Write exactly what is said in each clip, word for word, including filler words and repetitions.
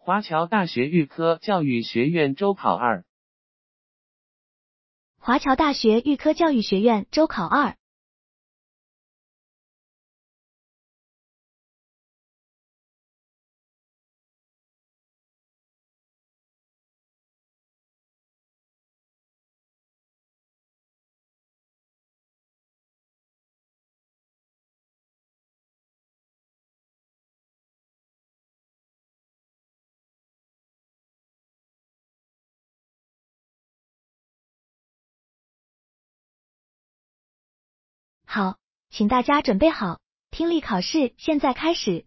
华侨大学预科教育学院周考二。 华侨大学预科教育学院周考二。好，请大家准备好，听力考试现在开始。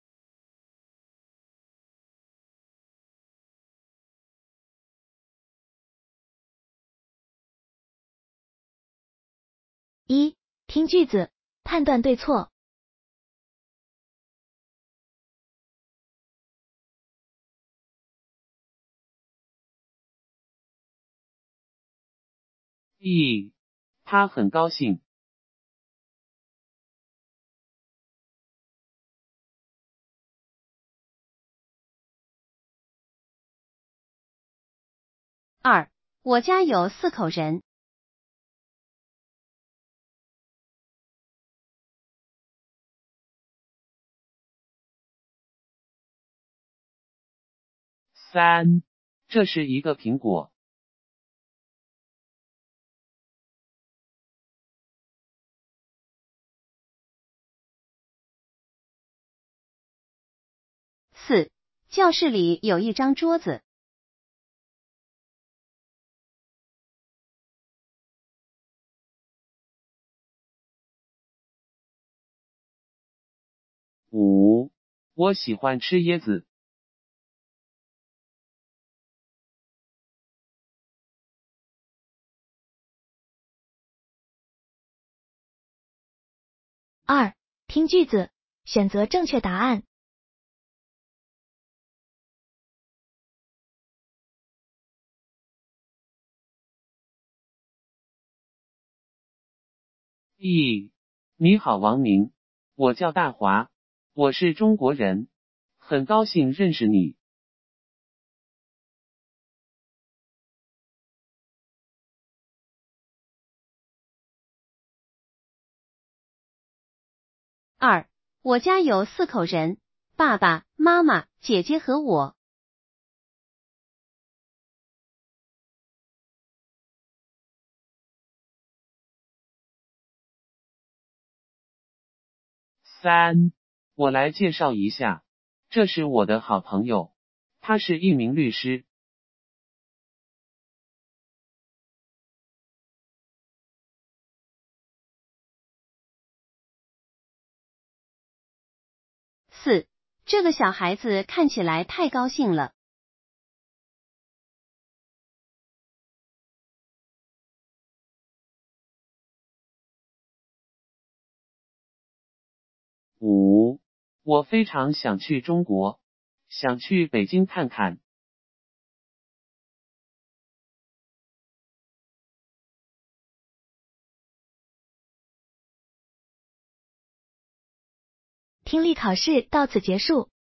一、听句子，判断对错。 一，他很高兴。 二，我家有四口人。 三，这是一个苹果。 四，教室里有一张桌子。 五，我喜欢吃椰子。 二、听句子，选择正确答案。 一，你好王明，我叫大华，我是中国人，很高兴认识你。 二，我家有四口人，爸爸妈妈、姐姐和我。 三，我来介绍一下，这是我的好朋友，他是一名律师。 四，这个小孩子看起来太高兴了。 五，我非常想去中国，想去北京看看。 听力考试到此结束。